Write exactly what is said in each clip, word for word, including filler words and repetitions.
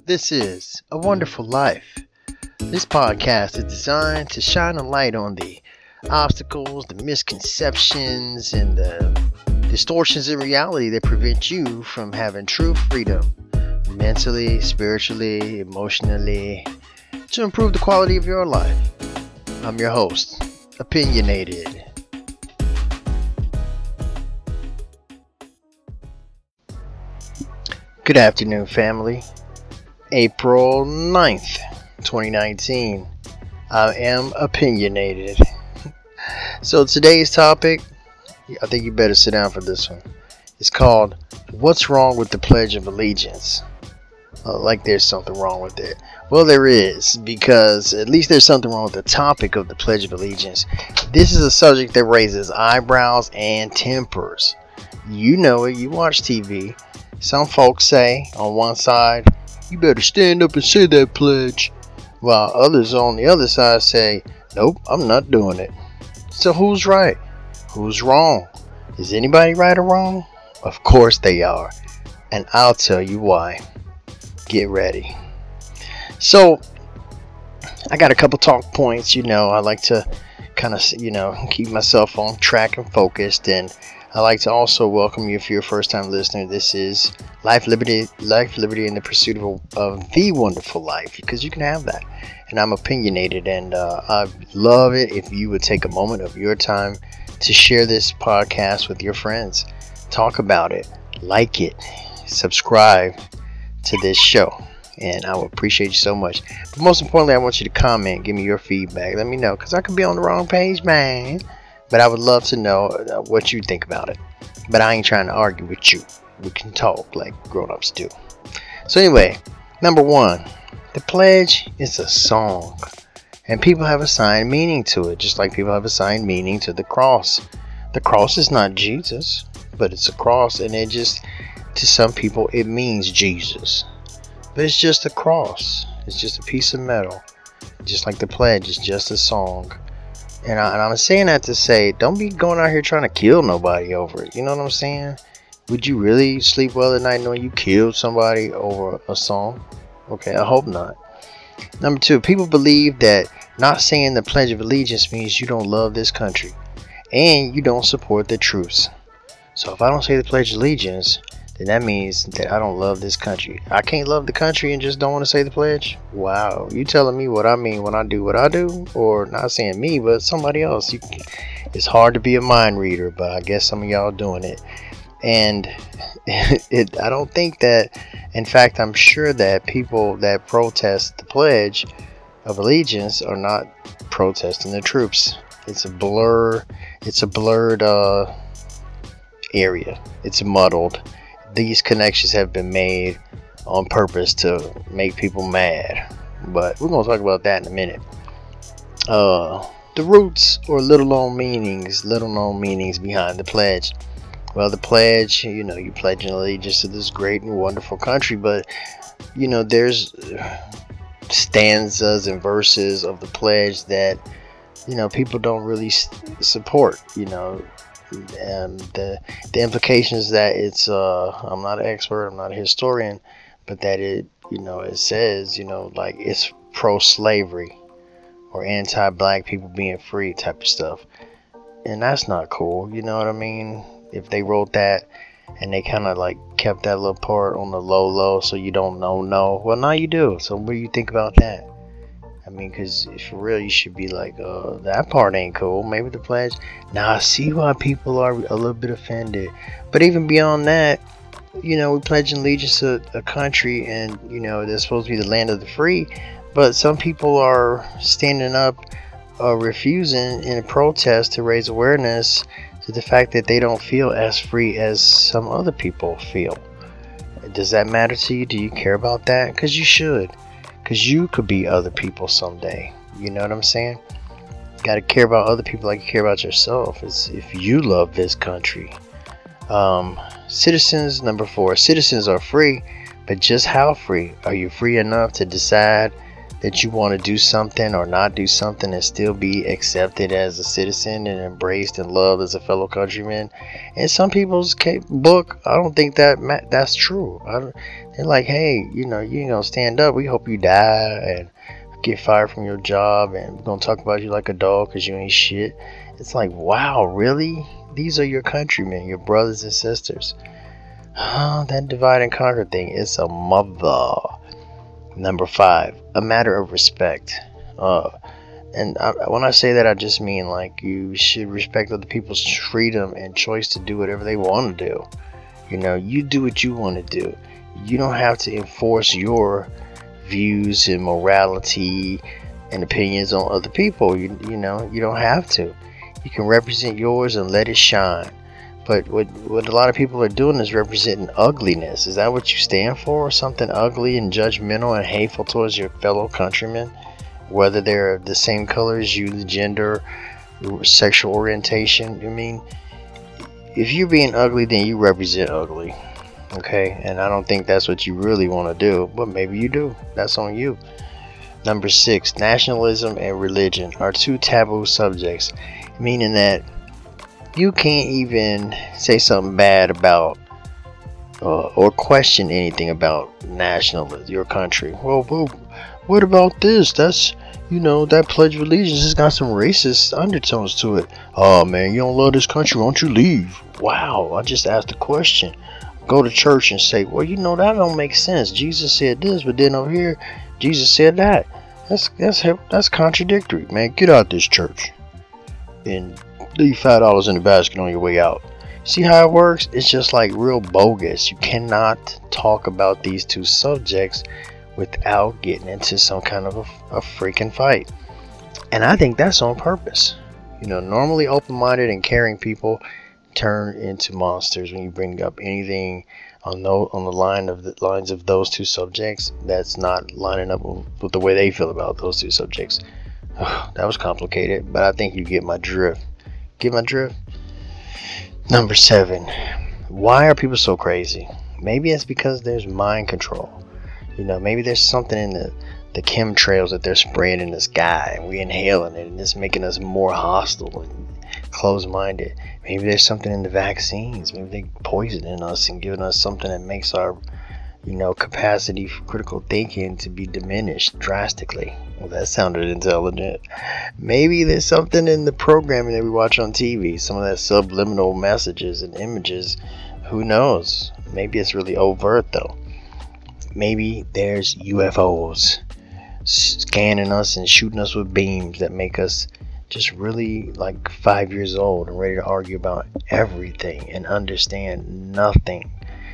This is A Wonderful Life. This podcast is designed to shine a light on the obstacles, the misconceptions, and the distortions in reality that prevent you from having true freedom mentally, spiritually, emotionally, to improve the quality of your life. I'm your host, Opinionated. Good afternoon, family. April ninth, twenty nineteen. I am opinionated. So today's topic, I think you better sit down for this one. It's called, What's Wrong with the Pledge of Allegiance? Uh, like there's something wrong with it. Well, there is, because at least there's something wrong with the topic of the Pledge of Allegiance. This is a subject that raises eyebrows and tempers. You know it, you watch T V. Some folks say on one side, you better stand up and say that pledge, while others on the other side say, nope, I'm not doing it. So who's right? Who's wrong? Is anybody right or wrong? Of course they are, and I'll tell you why. Get ready. So I got a couple talk points. You know, I like to kind of, you know, keep myself on track and focused, and I like to also welcome you if you're a first-time listener. This is Life, Liberty, Life, Liberty, and the Pursuit of, of the Wonderful Life, because you can have that. And I'm opinionated, and uh, I love it if you would take a moment of your time to share this podcast with your friends. Talk about it, like it, subscribe to this show, and I will appreciate you so much. But most importantly, I want you to comment, give me your feedback. Let me know, because I could be on the wrong page, man. But I would love to know uh, what you think about it. But I ain't trying to argue with you. We can talk like grown-ups do. So anyway, number one, the pledge is a song. And people have assigned meaning to it, just like people have assigned meaning to the cross. The cross is not Jesus, but it's a cross, and it just, to some people, it means Jesus. But it's just a cross. It's just a piece of metal. Just like the pledge is just a song. And, I, and I'm saying that to say, don't be going out here trying to kill nobody over it. You know what I'm saying? Would you really sleep well at night knowing you killed somebody over a song? Okay, I hope not. Number two, people believe that not saying the Pledge of Allegiance means you don't love this country and you don't support the troops. So if I don't say the Pledge of Allegiance, then that means that I don't love this country. I can't love the country and just don't want to say the pledge? Wow, you telling me what I mean when I do what I do? Or not saying me, but somebody else. You, it's hard to be a mind reader, but I guess some of y'all doing it. And it, I don't think that, in fact, I'm sure that people that protest the Pledge of Allegiance are not protesting the troops. It's a blur, it's a blurred uh, area. It's muddled. These connections have been made on purpose to make people mad. But we're going to talk about that in a minute. Uh, the roots or little known meanings, little known meanings behind the pledge. Well, the pledge, you know, you pledge an allegiance to this great and wonderful country. But, you know, there's stanzas and verses of the pledge that, you know, people don't really support, you know. And the the implications that it's uh I'm not an expert, I'm not a historian, but that it, you know, it says, you know, like it's pro-slavery or anti-black people being free type of stuff, and that's not cool. You know what I mean? If they wrote that and they kind of like kept that little part on the low low so you don't know no well, now you do. So what do you think about that? I mean, because for real, you should be like, uh, that part ain't cool. Maybe the pledge. Now, I see why people are a little bit offended. But even beyond that, you know, we pledge allegiance to a country, and, you know, they're supposed to be the land of the free. But some people are standing up, uh, refusing in a protest to raise awareness to the fact that they don't feel as free as some other people feel. Does that matter to you? Do you care about that? Because you should. Because you could be other people someday. You know what I'm saying? You got to care about other people like you care about yourself. It's if you love this country. Um, citizens, number four. Citizens are free, but just how free? Are you free enough to decide that you want to do something or not do something and still be accepted as a citizen and embraced and loved as a fellow countryman. In some people's book, I don't think that ma- that's true. I don't, they're like, hey, you know, you ain't gonna stand up. We hope you die and get fired from your job, and we're gonna talk about you like a dog because you ain't shit. It's like, wow, really? These are your countrymen, your brothers and sisters. Oh, that divide and conquer thing is a mother. Number five, a matter of respect. Uh, and I, when I say that, I just mean like you should respect other people's freedom and choice to do whatever they want to do. You know, you do what you want to do. You don't have to enforce your views and morality and opinions on other people. You, you know, you don't have to. You can represent yours and let it shine. But what what a lot of people are doing is representing ugliness. Is that what you stand for? Something ugly and judgmental and hateful towards your fellow countrymen? Whether they're the same color as you, the gender, sexual orientation. I mean, if you're being ugly, then you represent ugly. Okay? And I don't think that's what you really want to do. But maybe you do. That's on you. Number six, nationalism and religion are two taboo subjects. Meaning that you can't even say something bad about uh, or question anything about nationalism, your country. Well, well, what about this? That's, you know, that Pledge of Allegiance has got some racist undertones to it. Oh man, you don't love this country, why don't you leave? Wow, I just asked a question. Go to church and say, well, you know, that don't make sense. Jesus said this, but then over here, Jesus said that. That's that's that's contradictory, man. Get out this church and leave five dollars in the basket on your way out. See how it works? It's just like real bogus. You cannot talk about these two subjects without getting into some kind of a, a freaking fight. And I think that's on purpose. You know, normally open-minded and caring people turn into monsters when you bring up anything on no, on the line of the lines of those two subjects that's not lining up with, with the way they feel about those two subjects. Ugh, that was complicated, but I think you get my drift. Get my drift? Number seven. Why are people so crazy? Maybe it's because there's mind control. You know, maybe there's something in the, the chemtrails that they're spraying in the sky, and we're inhaling it, and it's making us more hostile and closed-minded. Maybe there's something in the vaccines. Maybe they're poisoning us and giving us something that makes our, you know, capacity for critical thinking to be diminished drastically. Well, that sounded intelligent. Maybe there's something in the programming that we watch on T V, some of that subliminal messages and images. Who knows? Maybe it's really overt though. Maybe there's U F Os scanning us and shooting us with beams that make us just really like five years old and ready to argue about everything and understand nothing.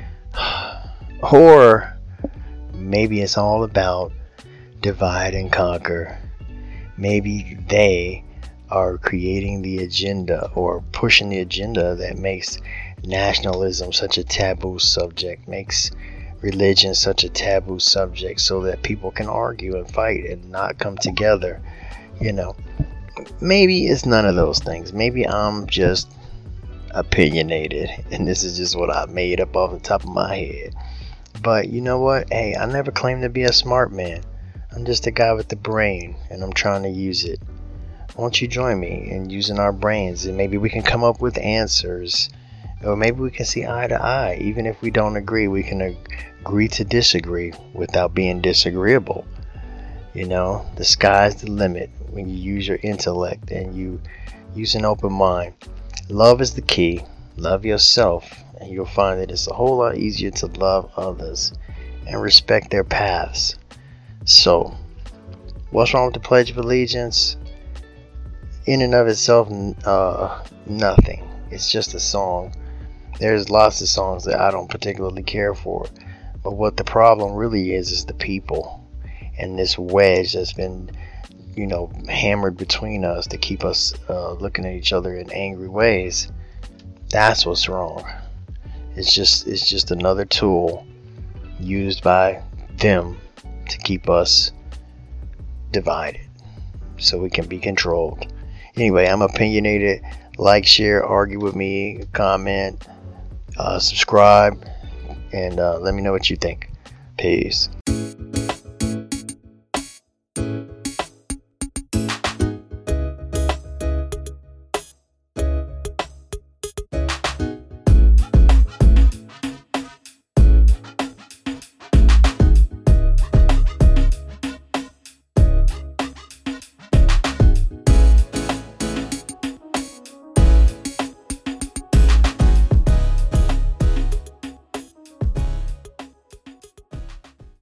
Or maybe it's all about divide and conquer. Maybe they are creating the agenda or pushing the agenda that makes nationalism such a taboo subject, makes religion such a taboo subject, so that people can argue and fight and not come together. You know, maybe it's none of those things. Maybe I'm just opinionated and this is just what I made up off the top of my head. But you know what? Hey, I never claimed to be a smart man. I'm just a guy with the brain, and I'm trying to use it. Won't you join me in using our brains, and maybe we can come up with answers, or maybe we can see eye to eye. Even if we don't agree, we can agree to disagree without being disagreeable. You know, the sky's the limit when you use your intellect and you use an open mind. Love is the key. Love yourself, and you'll find that it's a whole lot easier to love others and respect their paths. So, what's wrong with the Pledge of Allegiance? In and of itself, uh, nothing. It's just a song. There's lots of songs that I don't particularly care for. But what the problem really is, is the people. And this wedge that's been, you know, hammered between us to keep us uh, looking at each other in angry ways. That's what's wrong. It's just, it's just another tool used by them to keep us divided so we can be controlled. Anyway, I'm opinionated. Like, share, argue with me, comment, uh, subscribe, and uh, let me know what you think. Peace.